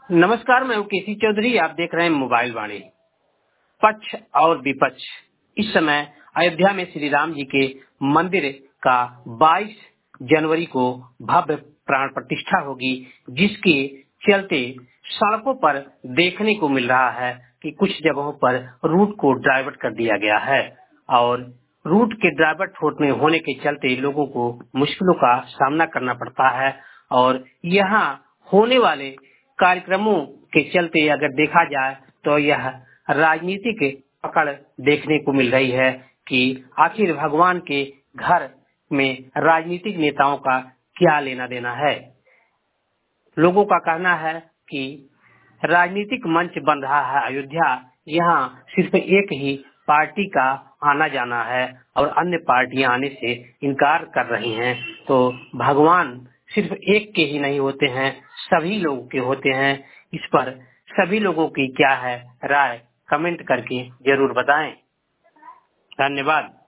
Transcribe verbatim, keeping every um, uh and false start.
नमस्कार, मैं हूँ केसी चौधरी। आप देख रहे हैं मोबाइल वाणी। पक्ष और विपक्ष। इस समय अयोध्या में श्री राम जी के मंदिर का बाईस जनवरी को भव्य प्राण प्रतिष्ठा होगी, जिसके चलते सड़कों पर देखने को मिल रहा है कि कुछ जगहों पर रूट को डाइवर्ट कर दिया गया है और रूट के डाइवर्ट होने होने के चलते लोगों को मुश्किलों का सामना करना पड़ता है। और यहाँ होने वाले कार्यक्रमों के चलते अगर देखा जाए तो यह राजनीतिक पकड़ देखने को मिल रही है कि आखिर भगवान के घर में राजनीतिक नेताओं का क्या लेना देना है। लोगों का कहना है कि राजनीतिक मंच बन रहा है अयोध्या, यहाँ सिर्फ एक ही पार्टी का आना जाना है और अन्य पार्टियां आने से इनकार कर रही हैं। तो भगवान सिर्फ एक के ही नहीं होते हैं, सभी लोगों के होते हैं। इस पर सभी लोगों की क्या है राय, कमेंट करके जरूर बताएं। धन्यवाद।